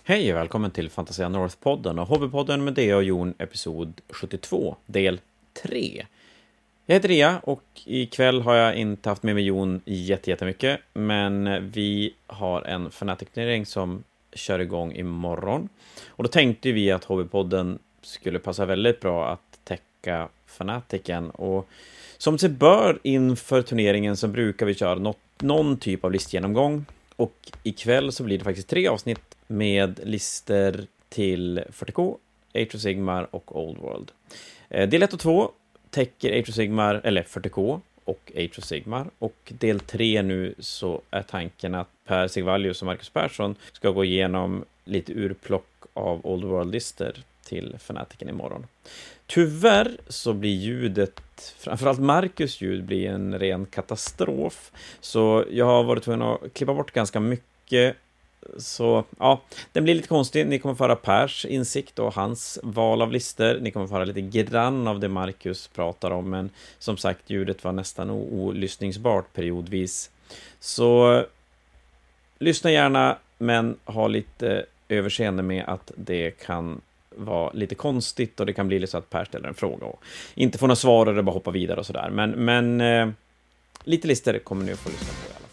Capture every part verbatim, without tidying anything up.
Hej och välkommen till Fantasia North-podden och Hobbypodden med Dea och Jon, episod sjuttiotvå, del tre. Jag heter Dea och ikväll har jag inte haft med mig Jon jättemycket, men vi har en Fnatic-turnering som kör igång imorgon. Och då tänkte vi att Hobbypodden skulle passa väldigt bra att täcka Fnaticen. Och som sig bör inför turneringen så brukar vi köra något, någon typ av listgenomgång. Och ikväll så blir det faktiskt tre avsnitt med lister till fyrtio K, Age of Sigmar och Old World. Del ett och två täcker Age of Sigmar, eller fyrtio K och Age of Sigmar. Och del tre nu så är tanken att Per Sigvallius och Marcus Persson ska gå igenom lite urplock av Old World-lister till Fnaticen imorgon. Tyvärr så blir ljudet, framförallt Marcus ljud, blir en ren katastrof. Så jag har varit tvungen att klippa bort ganska mycket. Så ja, den blir lite konstig. Ni kommer få höra Pers insikt och hans val av lister. Ni kommer få höra lite grann av det Marcus pratar om. Men som sagt, ljudet var nästan olyssningsbart periodvis. Så lyssna gärna, men ha lite överseende med att det kan vara lite konstigt och det kan bli lite så att Per ställer en fråga och inte får några svar eller bara hoppa vidare och sådär. Men, men eh, lite lister kommer ni att få lyssna på i alla fall.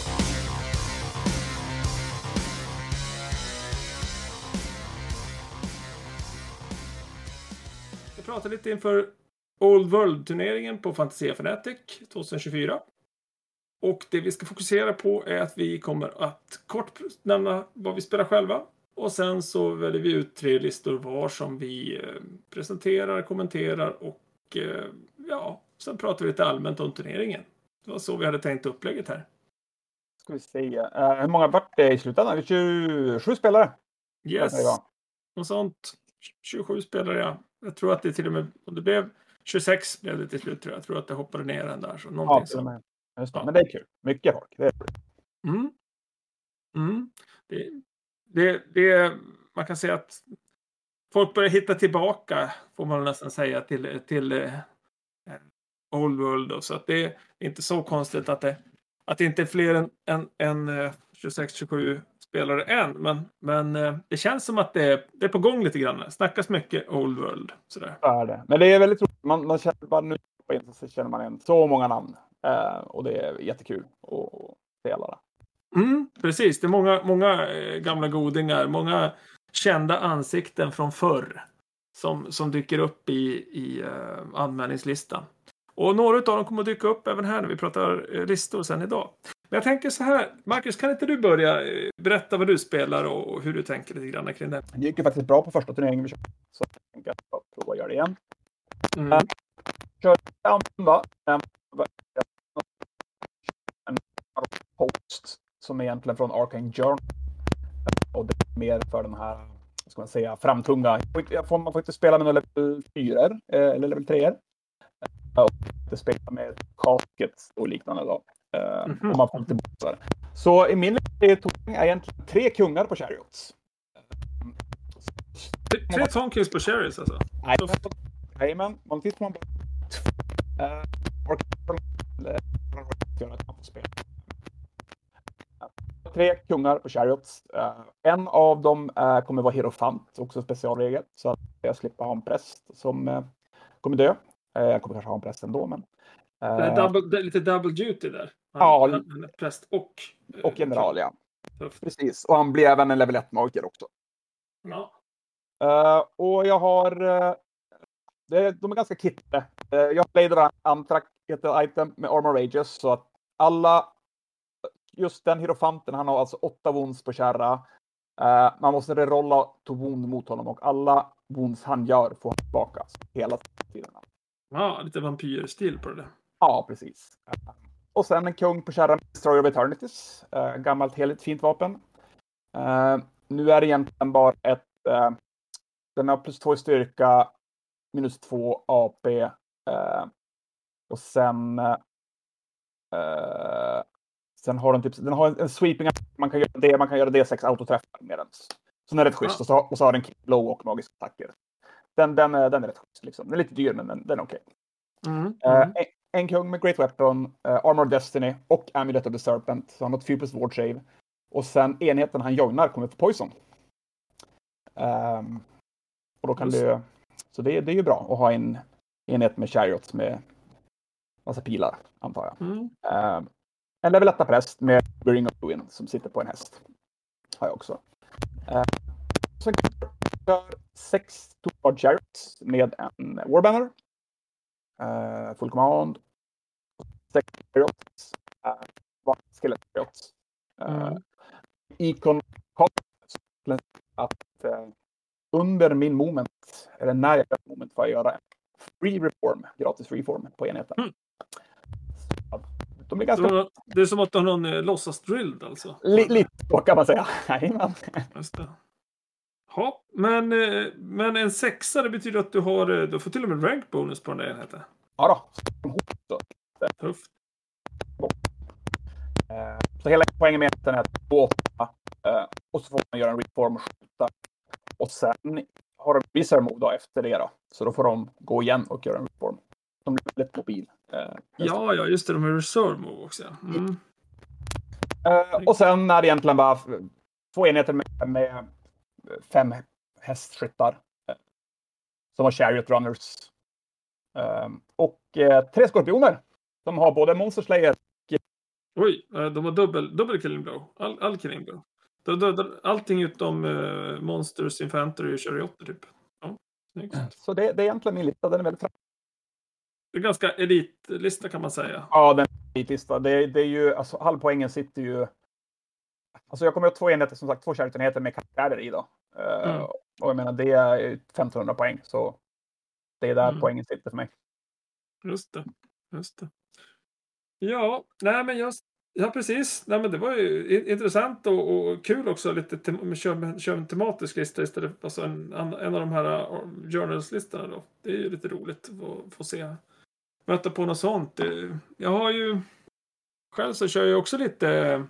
Jag pratar lite inför Old World-turneringen på Fantasia Fnatic tjugohundratjugofyra. Och det vi ska fokusera på är att vi kommer att kort nämna vad vi spelar själva. Och sen så väljer vi ut tre listor var som vi presenterar, kommenterar och ja, sen pratar vi lite allmänt om turneringen. Det var så vi hade tänkt upplägget här. Ska vi se. Uh, hur många vart det i slutändan? Vi tjugosju spelare. Yes. Och sånt. tjugosju spelare, ja. Jag tror att det till och med, om det blev tjugosex blev det till slut, tror jag. Jag tror att det hoppade ner en där. Så någonting ja, som... Just det. Ja. Men det är kul. Mycket folk. Det är mm. Mm. Det, det, det, man kan säga att folk börjar hitta tillbaka, får man nästan säga, till, till eh, Old World. Och så att det är inte så konstigt att det, att det inte är fler än, än, än tjugosex tjugosju spelare än. Men, men eh, det känns som att det är, det är på gång lite grann. Snackas mycket Old World. Sådär. Ja, det. Men det är väldigt roligt. Man, man känner bara nu på in så känner man igen så många namn. Eh, och det är jättekul att se alla det. Mm, precis, det är många, många gamla godingar, många kända ansikten från förr som, som dyker upp i, i uh, anmälningslistan. Och några av dem kommer att dyka upp även här när vi pratar uh, listor sen idag. Men jag tänker så här, Marcus, kan inte du börja uh, berätta vad du spelar och, och hur du tänker lite grann kring det? Det gick ju faktiskt bra på första turneringen vi körde, så jag tänker att jag prova att göra det igen. Mm. Uh, kör Amba, um, en post som är egentligen från Arcane Journal. Och det är mer för den här, ska man säga, framtunga. Man får inte spela med några level fyra eller level tre. Och inte spela med caskets och liknande då. Mm-hmm. Om man får inte bossar. Så i min lista är egentligen tre kungar på chariots. Tre, tre tonkings på chariots alltså? Nej, men man tittar man på uh, Arcane Journal att man får spela. Tre kungar på chariots. Uh, en av dem uh, kommer vara hierofant, också specialregel, så att jag slipper ha en präst som uh, kommer dö. Uh, jag kommer kanske ha en präst ändå, men... Uh, det är double, det är lite double duty där. Han, ja, han, han är präst och... Uh, och general, ja. Tufft. Precis, och han blir även en level ett-magiker också. Ja. Uh, och jag har... Uh, det, de är ganska kittade. Uh, jag har played Amtrak item med Armor Rages, så att alla... Just den hierofanten, han har alltså åtta wounds på kärra. Uh, man måste rerolla to wound mot honom och alla wounds han gör får han tillbaka hela tiden. Ja, lite vampyrstil på det. Ja, precis. Uh, och sen en kung på kärra, Destroyer of Eternities. Uh, gammalt heligt fint vapen. Uh, nu är det egentligen bara ett... Uh, den har plus två i styrka, minus två A P. Uh, och sen... Uh, Sen har den typ, den har en, en sweeping, man kan göra det, man kan göra D sex autoträffar med den. Så den är rätt schysst. Ja. Och, så, och så har den blow och magiska attacker. Den, den, den är rätt schysst liksom. Den är lite dyr, men den, den är okej. Okay. Mm. Mm. Uh, en, en kung med Great Weapon, uh, Armor Destiny och Amulet of the Serpent. Så han har ett fyra plus Ward Save. Och sen enheten han joinar kommer få Poison. Um, och då kan Just. du, så det, det är ju bra att ha en enhet med chariots med massa pilar, antar jag. Mm. Um, en level ett präst med Ring of Ruin som sitter på en häst. Har jag också. Uh, sen kör sex Toolbar Chariots med en Warbanner. Uh, full command. Sex Chariots. Uh, Skeleton Chariots. Uh, Mm. Icon att uh, under min moment, eller när jag gör moment, får jag göra en free reform, gratis reform på enheten. Mm. Så, de blir ganska... Det, det är som att du har någon eh, låtsas drilled alltså. L- lite så kan man säga. Jajamän. Just det. Ja, men, eh, men en sexa, det betyder att du har, eh, du får till och med rank bonus på den där enheten. Ja då. Tufft. Uh, så hela poängen med enheten är att två åtta uh, och så får man göra en reform och skjuta. Och sen har de Wizard Mode då efter det då. Så då får de gå igen och göra en reform. De blir väldigt mobil. Uh, Ja, ja, just det. De är reserve move också. Mm. Uh, och sen när det egentligen bara två enheter med, med fem hästskyttar. Uh, som har Chariot Runners. Uh, och uh, tre skorpioner. De har både Monster Slayer och... Oj, de har dubbel, dubbel killing blow. All, all killing blow. De dödar allting utom uh, Monsters, Infantry och Charioter typ. Ja, snyggt. Så det, det är egentligen min lista. Den är väldigt fram. Det är ganska elitlista kan man säga. Ja, den är elitlista. Det, det är ju, alltså halvpoängen sitter ju... Alltså jag kommer att ha två enheter, som sagt, två chariotenheter med karaktärer i då. Uh, Mm. Och jag menar, det är femtonhundra poäng. Så det är där Mm. poängen sitter för mig. Just det, just det. Ja, nej men just, ja precis. Nej men det var ju i- intressant och, och kul också lite tem- köra köra en tematisk lista istället för alltså en, en av de här uh, journals-listorna då. Det är ju lite roligt att få se. Möta på något sånt. Det, jag har ju själv så kör jag också lite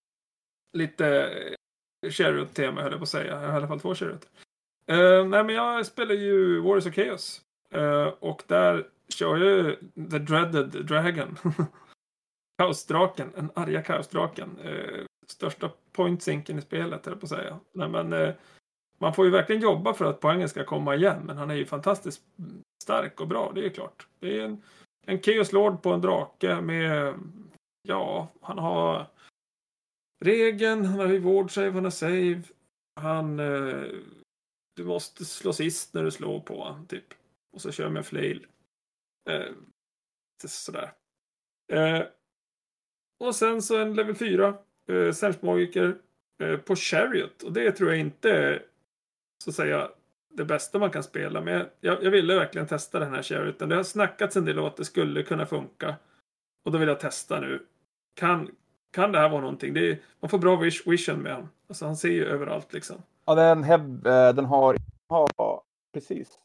lite Chariot-tema höll jag på att säga. Jag har i alla fall två Chariot. Uh, nej men jag spelar ju Warriors of Chaos. Uh, och där kör jag The Dreaded Dragon. Kaosdraken, en arga kaosdraken. Uh, största pointsinken i spelet, höll jag på att säga. Nej, men, uh, man får ju verkligen jobba för att poängen ska komma igen. Men han är ju fantastiskt stark och bra, det är ju klart. Det är en, en Chaos Lord på en drake med, ja, han har regeln, han har reward save, han har save. Han, uh, du måste slå sist när du slår på han, typ. Och så kör med flail. Eh, sådär. Eh, och sen så en level fyra. Eh, Sämstmagiker. Eh, på Chariot. Och det tror jag inte är, så att säga, det bästa man kan spela med. Jag, jag ville verkligen testa den här Charioten. Det har snackats en del om att det skulle kunna funka. Och då vill jag testa nu. Kan, kan det här vara någonting? Det är, man får bra wish, vision med honom. Alltså han ser ju överallt liksom. Ja, den, heb, den har... har precis.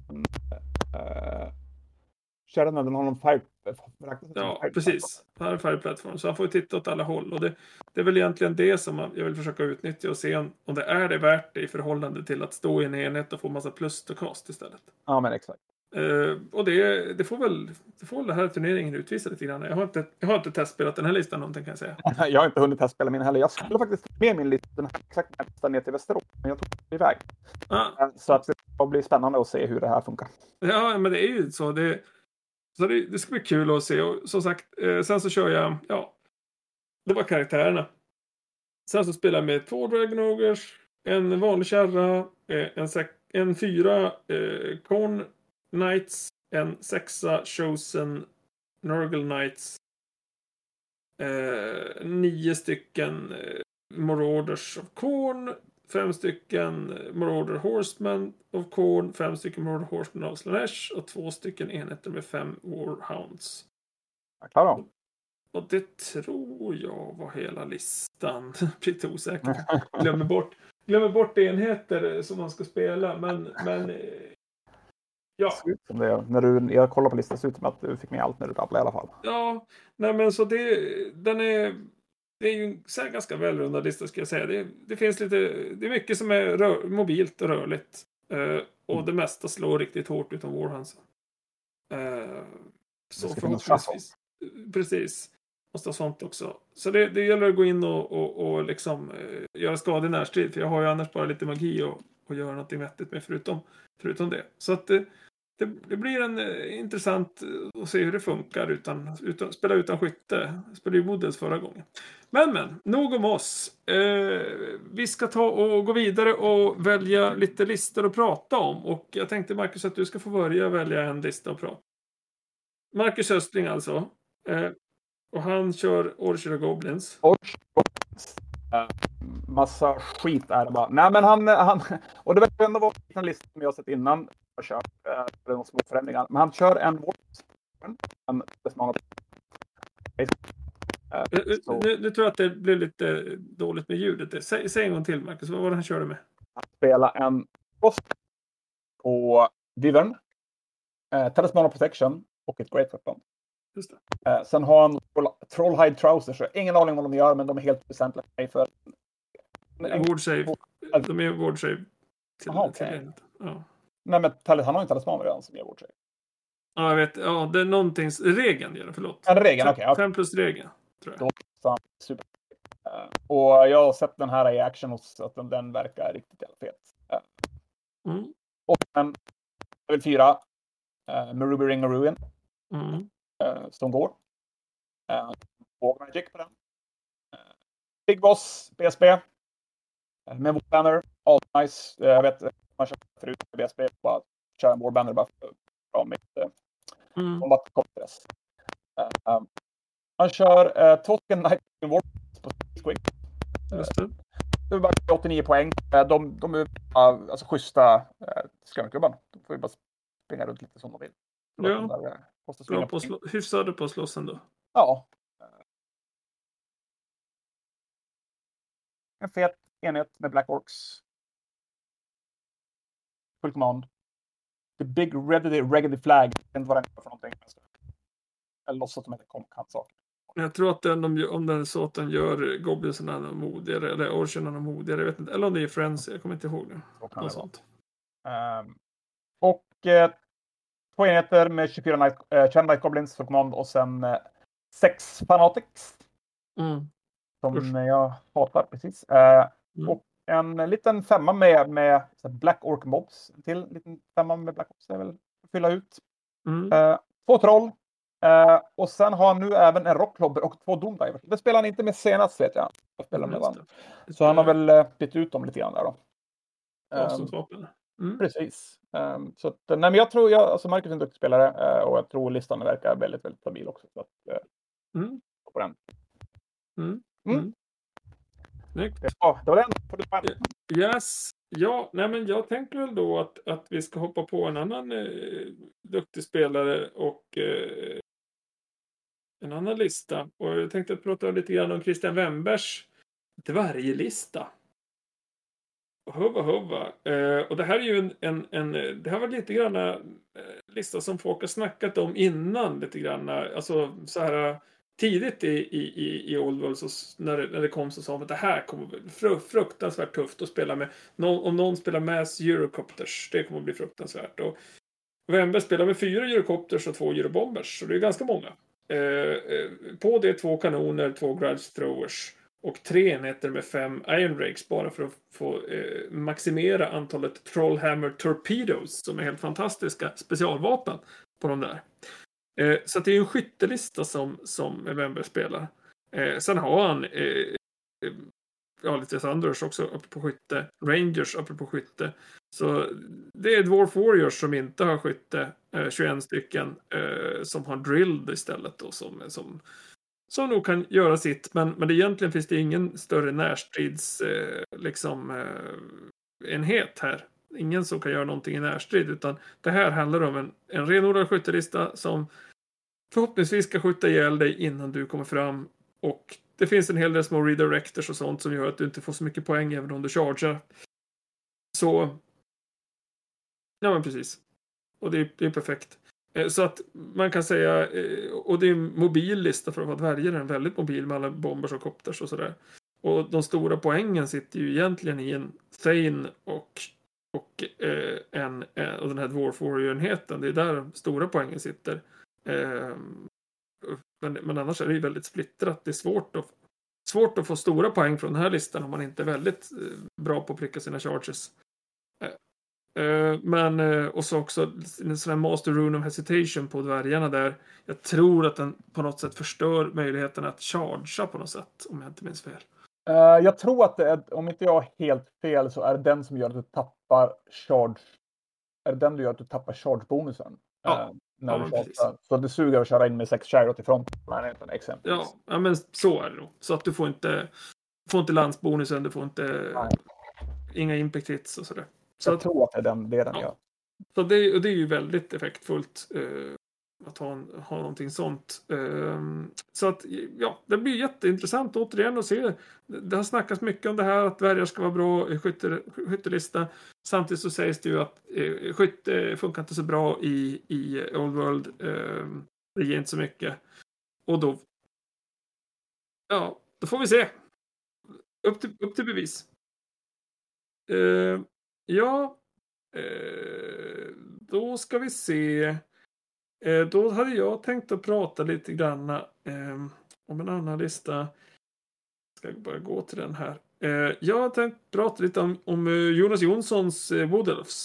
Uh, Kärnan, den har någon fire... Ja, fire precis. Han har en färgplattform. Så han får ju titta åt alla håll. Och det, det är väl egentligen det som man, jag vill försöka utnyttja och se om, om det är det värt det i förhållande till att stå i en enhet och få massa plus och cast istället. Ja, men exakt. Uh, och det, det får väl det får väl den här turneringen utvisa lite grann. Jag har inte, jag har inte testspelat den här listan någonting kan jag säga. Jag har inte hunnit testspela min heller. Jag skulle faktiskt med min lista, den här exakt nästan ner till Västerås, men jag tog det iväg. Ah. Så att det ska bli spännande att se hur det här funkar. Ja, men det är ju så. Det, så det, det ska bli kul att se. Och som sagt, eh, sen så kör jag, ja, det var karaktärerna. Sen så spelar jag med två Dragon Ogres, en vanlig kärra, eh, en, sek- en fyra eh, Corn Knights, en sexa Chosen Nurgle Knights, eh, nio stycken eh, Marauders of Corn, fem stycken Marauder Horsemen of Corn, fem stycken Marauder Horsemen of Slanesh och två stycken enheter med fem Warhounds. Ja, klar då. Och det tror jag var hela listan. Blir lite osäker. Glömmer bort, glömmer bort enheter som man ska spela. Men, men ja. Som det är. När du, jag kollar på listan så ut som att du fick med allt när du rabblade i alla fall. Ja, nej men så det, den är, det är ju så här ganska välrundad lista ska jag säga. Det, det finns lite, det är mycket som är rör, mobilt och rörligt. Uh, och mm. det mesta slår riktigt hårt utan Warhounds. Uh, så förhoppningsvis. Precis. Måste ha sånt också. Så det, det gäller att gå in och, och, och liksom uh, göra skada i närstrid. För jag har ju annars bara lite magi och, och göra något vettigt med förutom, förutom det. Så att det, det, det blir en eh, intressant att se hur det funkar utan, utan spela utan skytte. Spelade ju Woodels förra gången. Men men, nog om oss. Eh, vi ska ta och gå vidare och välja lite listor att prata om. Och jag tänkte Marcus att du ska få börja välja en lista att prata. Marcus Östling alltså. Eh, och han kör Orchard of Goblins. Orchard of Goblins. Uh, massa skit är det bara. Nej men han, han och det verkar ändå vara en lista som jag har sett innan. Jag kör uh, det är några små förändringar. Men han kör en en många uh, nu, nu tror jag att det blev lite dåligt med ljudet. Säg, säg en gång till Marcus, vad var det han körde med? Han spelar en Frost på Vivern, uh, Talisman of Protection och ett Great Weapon. Just det. Uh, sen har han Trollhide Trousers. Ingen aning vad de gör, men de är helt väsentliga för en ward save. De är ward save till, Aha, okay. till ja. Nej, men han har inte talisman redan som ger ward save. Ja, jag vet. Ja, det är någonting regeln gör det, förlåt. Ja, regeln, okej. Okay, fem plus regeln, tror jag. Då, super. Uh, och jag har sett den här i action och så att den, den verkar riktigt jävla fet. Uh, mm. Och sen level fyra uh, med Ruby Ring och Ruin. Mm. Uh, som går. Uh, och Magic på den. Uh, Big Boss, B S B. Uh, med Warbanner. All nice. Uh, jag vet, man kör förut med B S B. Bara köra en Warbanner bara för att bra med uh, combat contest. Uh, um, han kör uh, Token Night War på Squig. Just det. Det är bara åttionio poäng. Uh, de, de är uh, alltså schyssta uh, skrämklubban. De får ju bara springa runt lite som de vill. Ja. Där, uh, bra på slå- hyfsade på slåssen då. Ja. En fet enhet med Black Orcs. Full command. The Big Ready Raggedy Flag. Jag vet inte vad den är för någonting. Jag låtsas att de heter Komkant-saker. Jag tror att den, om den är så att den gör Goblinsarna modigare eller Orcherna modigare, jag vet inte. Eller om det är Friends, jag kommer inte ihåg nu. Något sånt. Um, och eh, två enheter med tjugofyra Night, eh, tjugo Night Goblins för command och sen eh, sex Fanatics. Mm. Som Usch. jag hatar precis. Eh, mm. Och en liten femma med, med Black Orc Mobs. En till liten femma med Black Orcs. Det är väl att fylla ut. Mm. Eh, två troll. Uh, och sen har han nu även en Rocklobber och två Doomdivers. Det spelar han inte med senast, vet jag. jag spelar med mm, så han har väl uh, bytt ut dem lite grann där då. Um, mm. Precis. Um, så att, nej, men jag tror, jag, alltså Marcus är en duktig spelare uh, och jag tror listan verkar väldigt, väldigt stabil också. Så att, uh, mm. på den. Mm. Mm. Mm. Ja, det var den. Yes. Ja, nej men jag tänker väl då att, att vi ska hoppa på en annan eh, duktig spelare och eh, en annan lista. Och jag tänkte prata lite grann om Christian Wembers dvärglista. Huvva, huvva. Eh, och det här är ju en, en, en det här var lite grann eh, lista som folk har snackat om innan lite grann. Alltså så här tidigt i, i, i Old World så när, det, när det kom så sa man att det här kommer bli fru, fruktansvärt tufft att spela med. Någon, om någon spelar Mass Eurocopters, det kommer att bli fruktansvärt. Och Wember spelar med fyra Eurocopters och två Eurobombers, så det är ganska många. Eh, på det två kanoner, två Grudge Throwers och tre enheter med fem Iron Rakes bara för att få eh, maximera antalet Trollhammer Torpedoes som är helt fantastiska specialvapen på de där. Eh, så det är en skyttelista som, som Wember spelar. Eh, sen har han eh, ja, lite Thunders också uppe på skytte. Rangers uppe på skytte. Så det är Dwarf Warriors som inte har skytte. Eh, tjugoett stycken eh, som har drilled istället då, som, som, som nog kan göra sitt. Men, men det, egentligen finns det ingen större närstrids eh, liksom, eh, enhet här. Ingen som kan göra någonting i närstrid, utan det här handlar om en, en renodlad skyttelista som förhoppningsvis ska skjuta ihjäl dig innan du kommer fram. Och det finns en hel del små redirectors och sånt som gör att du inte får så mycket poäng även om du chargear. Så ja, men precis. Och det är, det är perfekt. Så att man kan säga, och det är en mobil lista för att vara dvärgare, väldigt mobil med alla bombers och kopters och sådär. Och de stora poängen sitter ju egentligen i en Thane och och eh, en, en och den här Dwarf Warrior-enheten. Det är där de stora poängen sitter. Eh, men, men annars är det ju väldigt splittrat. Det är svårt att, svårt att få stora poäng från den här listan om man inte är väldigt eh, bra på att pricka sina charges. Uh, men uh, och så också en sån här Master Rune of Hesitation på dvärgarna där. Jag tror att den på något sätt förstör möjligheten att chargea på något sätt, om jag inte minns fel. Uh, jag tror att det är, om inte jag har helt fel, så är det den som gör att du tappar charge. Är det den du gör att du tappar charge-bonusen? Ja, uh, när ja, du precis. Så det suger att köra in med sex Chariot i front. Exempelvis. Ja, ja, men så är det då. Så att du får inte får inte landsbonusen, du får inte Nej. inga impact hits och sådär. Så jag att, tror att det är den, det är den ja. gör. Så det, och det är ju väldigt effektfullt uh, att ha, en, ha någonting sånt. Uh, så att, ja, det blir jätteintressant återigen att se. Det har snackats mycket om det här, att dvärgar ska vara bra i skytte, skyttelista. Samtidigt så sägs det ju att uh, skytte funkar inte så bra i, i Old World. Uh, det ger inte så mycket. Och då ja, då får vi se. Upp till, upp till bevis. Uh, ja, uh, då ska vi se. Uh, då hade jag tänkt att prata lite grann uh, om en annan lista. Ska jag bara gå till den här. Uh, jag har tänkt prata lite om, om uh, Jonas Jonssons uh, Wood Elves.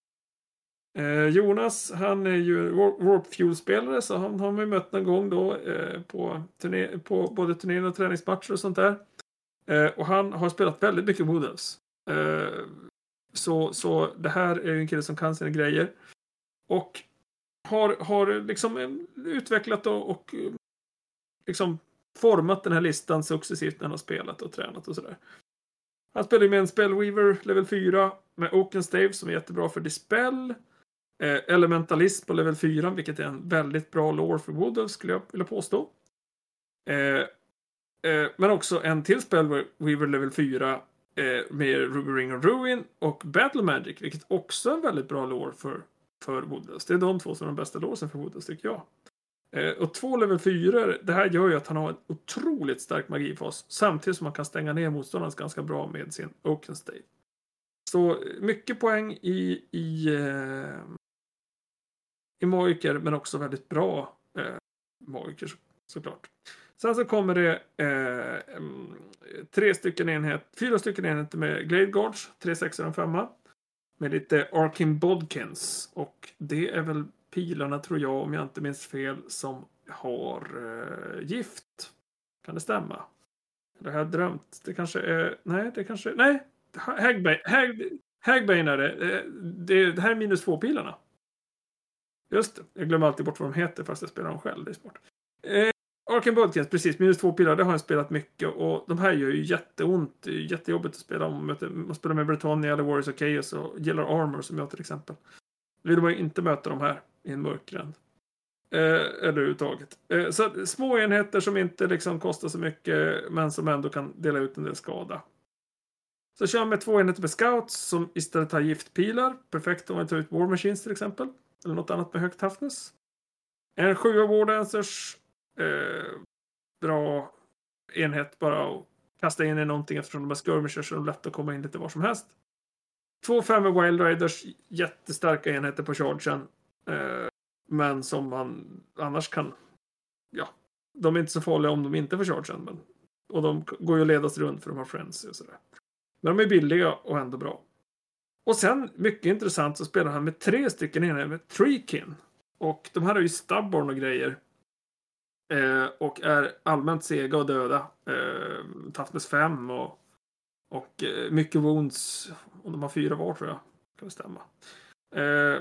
Uh, Jonas, han är ju Warp Fuel-spelare, så han har vi mött någon gång då uh, på, turné, på både turneringar och träningsmatcher och sånt där. Uh, och han har spelat väldigt mycket Wood Elves. Uh, så, så det här är en kille som kan sina grejer. Och har, har liksom utvecklat och, och liksom format den här listan successivt när han har spelat och tränat och sådär. Han spelar med en Spellweaver level fyra med Oakenstave som är jättebra för Dispel. Eh, Elementalist på level fyra, vilket är en väldigt bra lore för Wood Elves, skulle jag vilja påstå. Eh, eh, men också en till Spellweaver level fyra eh, med Ruby Ring of Ruin och Battle Magic, vilket också är en väldigt bra lore för, för Wood Elves. Det är de två som är de bästa loresen för Wood Elves, tycker jag. Eh, och två level fyra, det här gör ju att han har en otroligt stark magifas, samtidigt som man kan stänga ner motståndaren ganska bra med sin Oakenstave. Så mycket poäng i i, eh, i Magiker, men också väldigt bra eh, Magiker så, såklart. Sen så kommer det eh, tre stycken enhet, fyra stycken enheter med Glade Guards, tre sexor och en femma. Med lite Arkin Bodkins. Och det är väl pilarna, tror jag, om jag inte minns fel, som har eh, gift. Kan det stämma? Det har jag drömt. Det kanske är, nej, det kanske, nej. Hagbane, Hag, Hagbane är det. det. Det här är minus två pilarna. Just det, jag glömmer alltid bort vad de heter fast jag spelar dem själv, det är smart. Eh, Arkin Bodkins, precis, minus två pilar, det har jag spelat mycket och de här gör ju jätteont, det är jättejobbigt att spela om man spelar med Britannia eller Warriors of Chaos och gillar Armor som jag till exempel. Vill man ju inte möta de här i en mörkgränd. Eh, eller överhuvudtaget. Eh, så små enheter som inte liksom kostar så mycket men som ändå kan dela ut en del skada. Så kör med två enheter med scouts som istället tar giftpilar. Perfekt om man tar ut War Machines till exempel. Eller något annat med högt toughness. En sju av War Dancers. Eh, bra enhet bara att kasta in i någonting eftersom de är skirmishers så är de lätt att komma in lite var som helst. Två fem Wild Riders. Jättestarka enheter på chargen. Eh, men som man annars kan, ja, de är inte så farliga om de inte får chargen. Men, och de går ju att ledas runt för de har friends och sådär. Men de är billiga och ändå bra. Och sen, mycket intressant, så spelar han med tre stycken enheter med Treekin. Och de här är ju stubborn och grejer. Eh, och är allmänt sega och döda. Eh, toughness fem och, och eh, mycket wounds. Och de har fyra var, tror jag. Kan det stämma. Eh,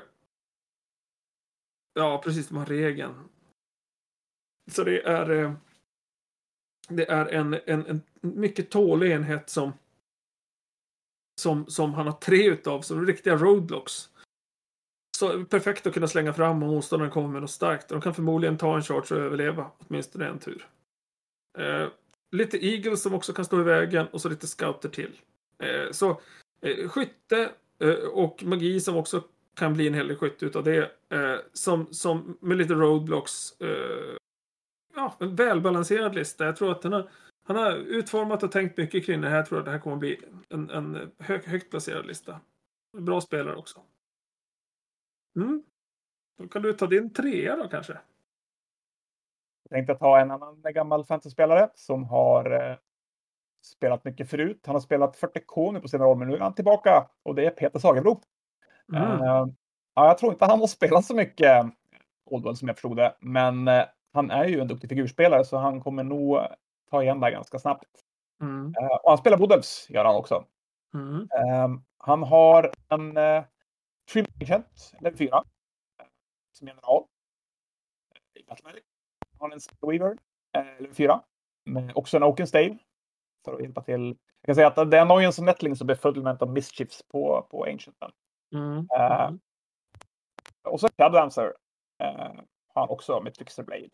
ja, precis, de har regeln. Så det är eh, det är en, en, en mycket tålig enhet som Som, som han har tre utav, som riktiga roadblocks. Så perfekt att kunna slänga fram om motståndaren kommer med något starkt. De kan förmodligen ta en charge och överleva, åtminstone en tur. Eh, lite eagles som också kan stå i vägen och så lite scouter till. Eh, så eh, skytte eh, och magi som också kan bli en hel del skytte utav det. Eh, som, som med lite roadblocks. Eh, ja, en välbalanserad lista. Jag tror att den har Han har utformat och tänkt mycket kring det här. Jag tror att det här kommer att bli en, en hög, högt placerad lista. Bra spelare också. Mm. Då kan du ta din trea då kanske. Jag tänkte ta en annan gammal fantasyspelare som har spelat mycket förut. Han har spelat fyrtio K nu på senare år, men nu är han tillbaka och det är Peter Sagebro. Mm. Uh, ja, jag tror inte han har spelat så mycket Oldworld som jag förstod det, men uh, han är ju en duktig figurspelare så han kommer nog ta igen det ganska snabbt. Mm. Uh, och han spelar Woodels, gör han också. Mm. Uh, han har en uh, Trim Agent, level fyra, som general. Han har en Weaver, uh, level fyra, med också en Oaken Stave. För att hjälpa till. Jag kan säga att det är Annoyance och Nettling som Befuddlement of Mischiefs på, på Ancienten. Mm. Uh, och så Shadow Dancer uh, har han också med Trickster Blade.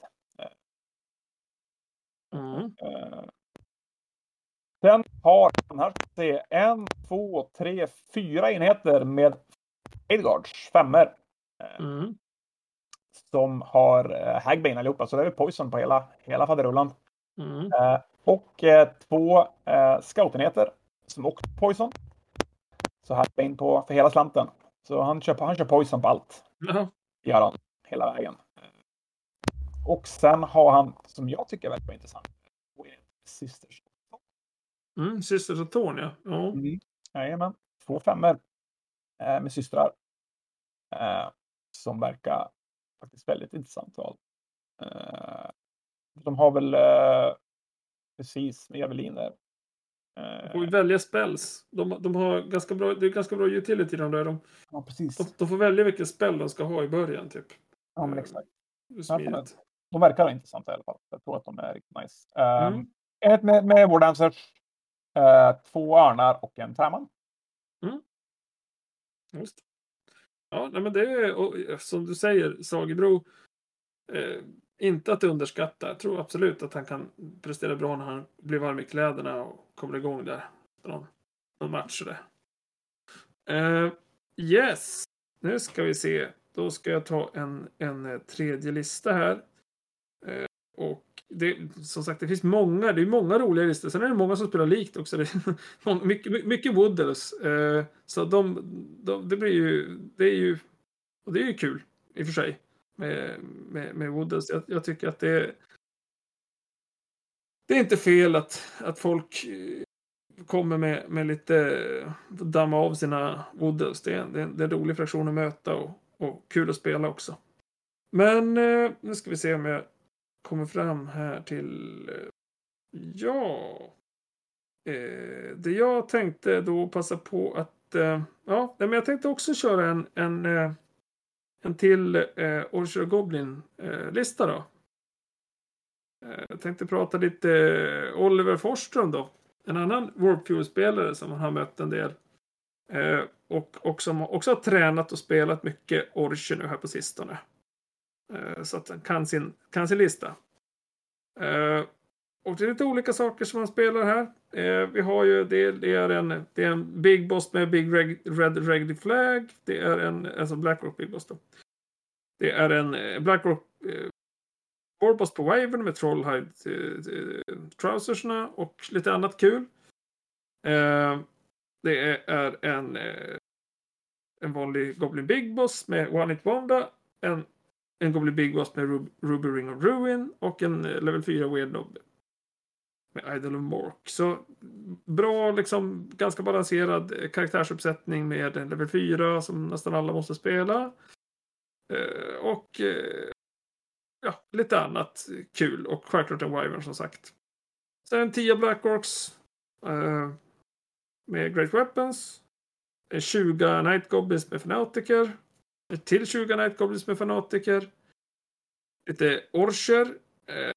Uh, mm. uh, sen har han här se, en, två, tre, fyra enheter med Aidguards, femmer. Uh, mm. Som har uh, Hagbane allihopa, så det är Poison på hela, hela faderullan. Mm. Uh, och uh, två uh, scoutenheter som också Poison. Så Hagbane på för hela slanten. Så han kör, han kör Poison på allt. Mm. Gör han hela vägen. Och sen har han, som jag tycker är väldigt intressant, Sisters. Mm, Sisters och Torn, ja. Ja. Mm. Jajamän. Två femmer eh, med systrar. Eh, som verkar faktiskt väldigt intressant val. Eh, de har väl eh, precis med Eveliner. De får välja spells. De, de har ganska bra, det är ganska bra utility de där. De, ja, precis. De, de får välja vilken spel de ska ha i början, typ. Ja, men exakt. Ja, de verkar intressant i alla fall. Jag tror att de är riktigt nice. Um, mm. Ett med, med War Dancers. Uh, två örnar och en träman. Mm. Just det. Ja, nej, men det är, och, som du säger, Sagebro, eh, inte att underskatta. Jag tror absolut att han kan prestera bra när han blir varm i kläderna och kommer igång där. Någon, någon match där. Uh, yes. Nu ska vi se. Då ska jag ta en, en tredje lista här. Uh, och det, som sagt, det finns många, det är många roliga listor. Sen är det många som spelar likt också. Det är mycket, mycket Woodels. Uh, så de, de, det blir ju, det är ju, och det är ju kul i och för sig med, med, med Woodels. Jag, jag tycker att det det är inte fel att, att folk kommer med, med lite damma av sina Woodels. Det är, det, är, det är en rolig fraktion att möta och, och kul att spela också. Men uh, nu ska vi se om jag kommer fram här till uh, ja uh, det jag tänkte då passa på att uh, ja, men jag tänkte också köra en en, uh, en till uh, Orcher Goblin uh, lista då. Uh, jag tänkte prata lite uh, Oliver Forsström då, en annan Warpfure-spelare som han har mött en del uh, och, och som också har tränat och spelat mycket Orcher nu här på sistone. Uh, så att han kan sin, kan sin lista. Uh, och det är lite olika saker som han spelar här. Uh, vi har ju, det, det, är en, det är en Big Boss med Big Reg, Red Regdy Flag. Det är en, alltså Blackrock Big Boss då. Det är en Blackrock uh, Warboss på Wyvern med Trollhide uh, uh, trousersna och lite annat kul. Uh, det är, är en uh, en vanlig Goblin Big Boss med One Hit Wanda. En En Goblin Big Boss med Rub- Ruby Ring of Ruin. Och en level fyra Weird Nob med Idol of Mork. Så bra, liksom ganska balanserad karaktärsuppsättning med en level fyra som nästan alla måste spela. Uh, och uh, ja, lite annat kul. Och självklart en Wyvern som sagt. Sen tio Black Orcs uh, med Great Weapons. tjugo Night Goblins med Fanatiker. Till tjugo Night Goblins med Fanatiker. Lite Orcher. Eh,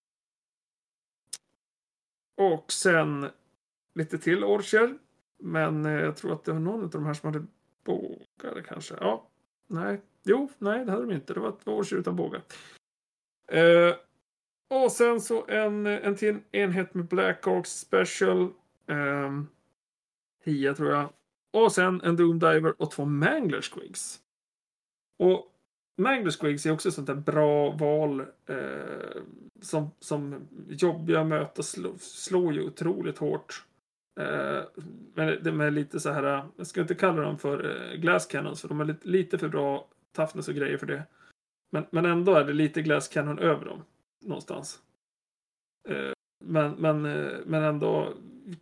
och sen lite till Orcher. Men eh, jag tror att det var någon av de här som hade bågar kanske. Ja, nej. Jo, nej det hade de inte. Det var två Orcher utan bågar. Eh, och sen så en, en till enhet med Black Orcs Special. Eh, tio tror jag. Och sen en Doom Diver och två Mangler Squigs. Och Mangler Squigs är också ett sånt där bra val eh, som, som jobbiga möten slår, slår ju otroligt hårt. Eh, men det med lite så här, jag ska inte kalla dem för eh, glass cannons för de är lite, lite för bra toughness och grejer för det. Men, men ändå är det lite glass cannon över dem någonstans. Eh, men, men, eh, men ändå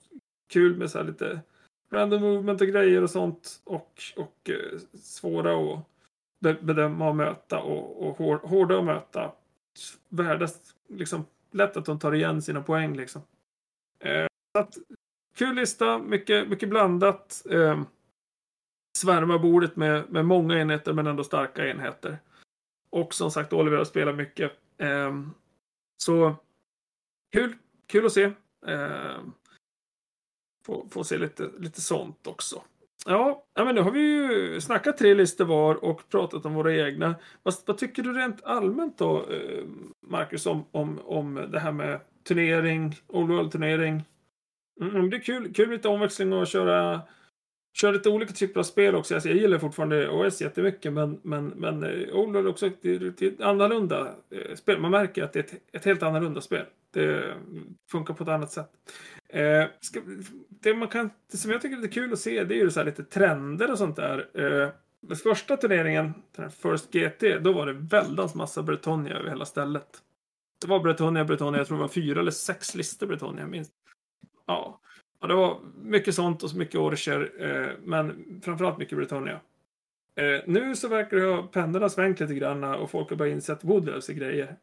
kul med så här lite random movement och grejer och sånt. Och, och eh, svåra att be- bedöma och möta. Och, och hår, hårda att möta. Värdas, liksom, lätt att de tar igen sina poäng liksom. Eh, så att, kul lista, mycket, mycket blandat. Eh, svärma bordet med, med många enheter men ändå starka enheter. Och som sagt, Oliver har spelat mycket. Eh, så kul, kul att se. Eh, få, få se lite, lite sånt också. Ja, men nu har vi ju snackat tre listor var och pratat om våra egna. Vad, vad tycker du rent allmänt då, eh, Marcus, om, om, om det här med turnering, Old World-turnering? Mm, det är kul, kul lite omväxling och köra, köra lite olika typer av spel också. Alltså, jag gillar fortfarande O S jättemycket, men, men, men Old World också, det, det är ett annorlunda eh, spel. Man märker att det är ett, ett helt annorlunda spel. Det funkar på ett annat sätt. Eh, ska, det, man kan, det som jag tycker är lite kul att se, det är ju så här lite trender och sånt där. Eh, den första turneringen, den här First G T, då var det väldans massa Bretonia över hela stället. Det var Bretonia, Bretonia, jag tror det var fyra eller sex listor Bretonia minst. Ja, och det var mycket sånt och så mycket orcher, eh, men framförallt mycket Bretonia. Eh, nu så verkar det ha pendeln svängt lite grann och folk har börjat inse att Woodlös är grejer.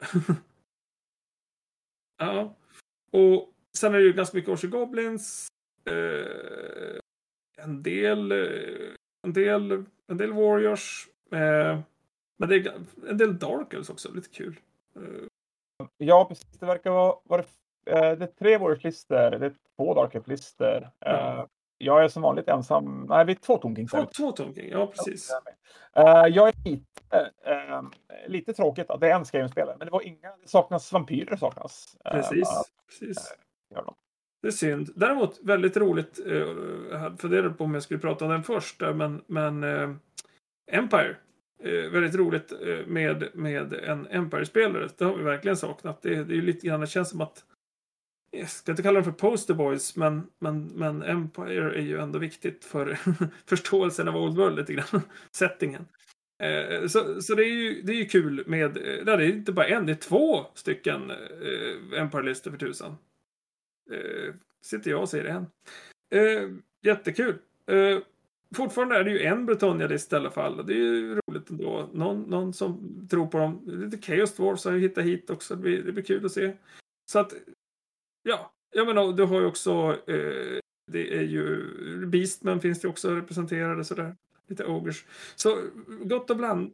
Ja, och sen är det ju ganska mycket Orcher Goblins, eh, en del eh, en del en del Warriors, eh, men det är en del Dark Elves också, lite kul. Eh. Ja, precis. Det verkar vara, vara eh, det är tre Warriors-listor, det är två Dark Elf-listor. Ja. Eh, jag är som vanligt ensam. Nej, vi är två Tomb Kings. Två, två Tomb King, ja precis. Ja, uh, jag är lite, uh, lite tråkigt att det är en Skyrim-spelare, men det var inga, det saknas vampyrer, saknas. Uh, Precis, uh, precis. Uh, det är synd. Däremot väldigt roligt, uh, jag hade funderat på om jag skulle prata om den först, men, men uh, Empire. Uh, väldigt roligt uh, med, med en Empire-spelare. Det har vi verkligen saknat. Det, det är ju lite grann, det känns som att jag ska inte kalla dem för poster boys, men, men, men Empire är ju ändå viktigt för förståelsen av Old World lite grann. Settingen. Eh, så så det, är ju, det är ju kul med, eh, det är inte bara en, det är två stycken eh, Empire-listor för tusan. Eh, sitter jag och säger det än. Eh, jättekul. Eh, fortfarande är det ju en Bretonia-lista i alla fall. Det är ju roligt ändå. Någon, någon som tror på dem. Lite Chaos Dwarfs har ju hittat hit också. Det blir, det blir kul att se. Så att ja, jag menar, du har ju också eh, det är ju Beastmen finns det också representerade sådär. Lite ogers. Så gott och bland.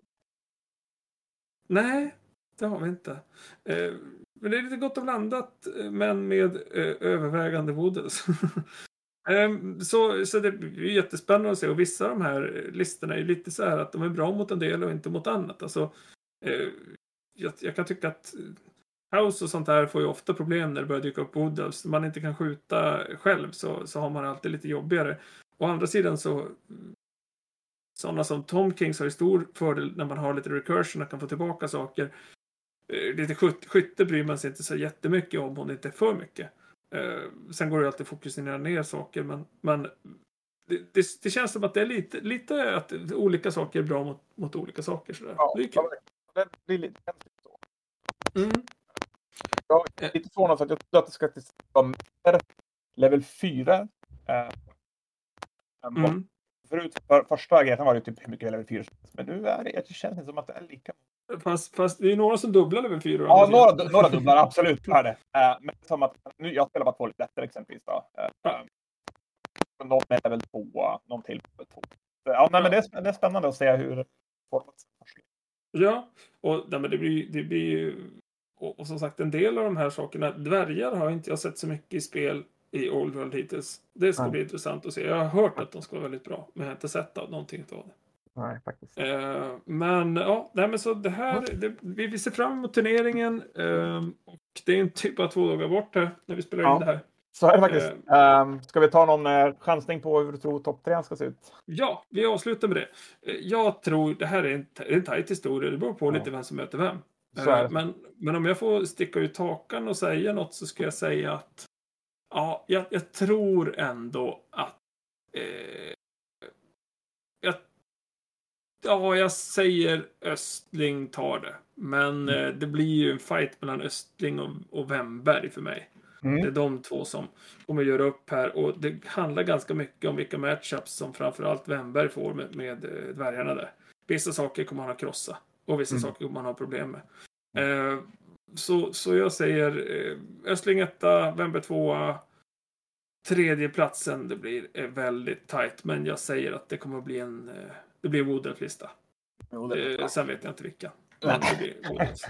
Nej, det har vi inte. Eh, men det är lite gott och blandat, men med eh, övervägande woodels. eh, så, så det är jättespännande att se. Och vissa av de här listorna är ju lite så här att de är bra mot en del och inte mot annat. Alltså, eh, jag, jag kan tycka att House och sånt där får ju ofta problem när det börjar dyka upp woodels. När man inte kan skjuta själv så, så har man alltid lite jobbigare. Å andra sidan så sådana som Tomb Kings har ju stor fördel när man har lite recursion och kan få tillbaka saker. Eh, lite skyt, skytte bryr man sig inte så jättemycket om om det inte är för mycket. Eh, sen går det alltid fokusera ner saker, men, men det, det, det känns som att det är lite, lite att olika saker är bra mot, mot olika saker. Sådär. Ja, det är kul. det blir lite så. Mm. Jag är lite förvånad för att jag trodde att det ska vara mer level fyra. Eh, Mm. Förut, för första grejen var det typ hur mycket level fyra. Men nu är det, det känns det som att det är lika. Fast, fast det är några som dubblar level fyra. Ja, några, några dubblar, absolut. Är det. Uh, men som att, nu, jag spelar bara två lite lättare exempelvis. Då. Uh, ja. Någon med level två, någon till level två. Så, ja, nej, men det är, det är spännande att se hur format. Ja, och nej, men det blir, det blir ju... Och, och som sagt, en del av de här sakerna, dvärgar har inte jag sett så mycket i spel i Old World hittills. Det ska Nej. bli intressant att se. Jag har hört att de ska vara väldigt bra, men jag har inte sett av någonting av det. Nej, faktiskt. Eh, men ja, nej, men så det här, det, vi, vi ser fram emot turneringen eh, och det är en typ av två dagar bort här när vi spelar Ja. in det här. Så är det faktiskt. Uh, um, ska vi ta någon uh, chansning på hur du tror topp tre ska se ut? Ja, vi avslutar med det. Eh, jag tror, det här är en, en tajt historia, det beror på Ja. lite vem som möter vem. Så är det. Men, men om jag får sticka ut hakan och säga något så ska jag säga att ja, jag, jag tror ändå att eh, jag, ja, jag säger Östling tar det. Men Mm. eh, det blir ju en fight mellan Östling och, och Wemberg för mig. Mm. Det är de två som kommer göra upp här. Och det handlar ganska mycket om vilka matchups som framförallt Wennberg får med, med eh, dvärgarna där. Vissa saker kommer han att krossa. Och vissa Mm. saker kommer han ha problem med. Eh, så, så jag säger eh, Östling etta, Wennberg tvåa. Tredje platsen, det blir eh, väldigt tajt. Men jag säger att det kommer att bli en eh, det blir Woodruff-lista. Eh, sen vet jag inte vilka. Men det blir Woodruff.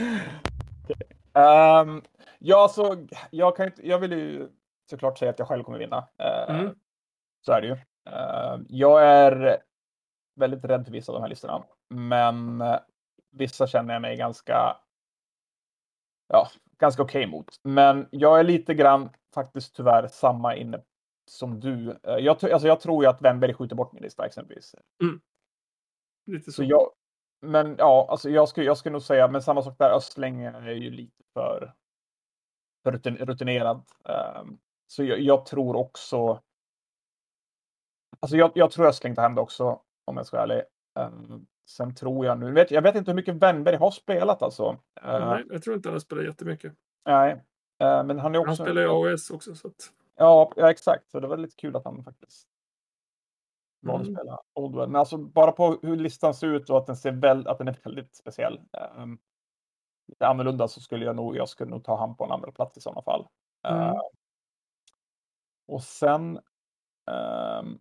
Um, ja, så jag kan inte, jag vill ju såklart säga att jag själv kommer vinna. Uh, Mm. Så är det ju. Uh, jag är väldigt rädd för vissa av de här listorna. Men uh, vissa känner jag mig ganska ja, ganska okej okay mot. Men jag är lite grann faktiskt tyvärr samma inne som du. Uh, jag, alltså, jag tror ju att Wennberg skjuter bort min lista exempelvis. Mm. Lite så. Så jag, men ja, alltså jag skulle, jag skulle nog säga, men samma sak där, Östling är ju lite för, för rutin, rutinerad. Um, så jag, jag tror också, alltså jag, jag tror Östling tar hem det också, om jag ska vara ärlig. Um, sen tror jag nu, vet, jag vet inte hur mycket Wennberg har spelat alltså. Uh, Nej, jag tror inte han har spelat jättemycket. Nej, uh, men han är också... Han spelar ju A O S också, så att... Ja, ja, exakt. Så det var lite kul att han faktiskt valde att Mm. spela Oldwell. Men alltså bara på hur listan ser ut och att den ser väl, att den är väldigt speciell. Um, lite annorlunda så skulle jag nog, jag skulle nog ta han på en andra plats i sådana fall. Mm. Uh, och sen um,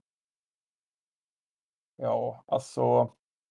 ja, alltså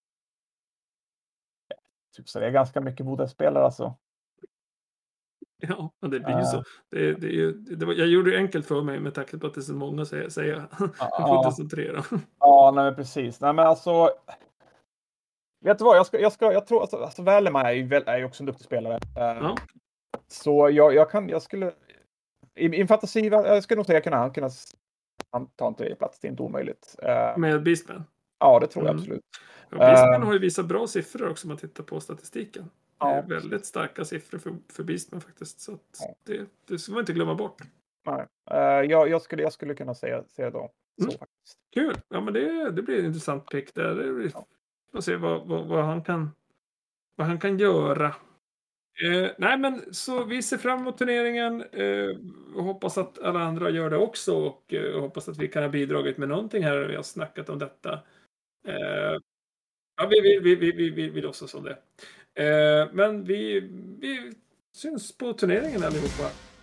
typ så det är ganska mycket Boden-spelare alltså. Ja, det blir ju Uh, så. Det, det är ju, det var, jag gjorde det enkelt för mig med tanke på att det är så många, säger säger jag. Ja. Jag får tre då. Ja, nej, precis. Nej, men alltså vet du vad, jag ska, jag ska, jag tror, alltså, alltså Väleman är ju, väl, är ju också en duktig spelare. Uh, Ja. Så jag, jag kan, jag skulle, i min fantasi, jag skulle nog säga kunna han kunna han ta en tredje plats, det är inte omöjligt. Uh, Med Beastman. ja, det tror jag Mm. absolut. Ja, Beastman Uh, har ju visat bra siffror också om man tittar på statistiken. Ja. Det är väldigt starka siffror för, för Beastman faktiskt. Så att Ja. det, det ska man inte glömma bort. Nej. Uh, jag, jag, skulle, jag skulle kunna säga, säga då. Så Mm. faktiskt. Kul! Ja, men det, det blir en intressant pick där. Det blir, Ja. får se vad, vad, vad, han kan, vad han kan göra. Eh, nej, men så vi ser fram emot turneringen eh, och hoppas att alla andra gör det också. Och eh, hoppas att vi kan ha bidragit med någonting här. Vi har snackat om detta. Eh, ja, vi, vi, vi, vi, vi, vi, vi låtsas om det. Eh, men vi, vi syns på turneringen allihopa.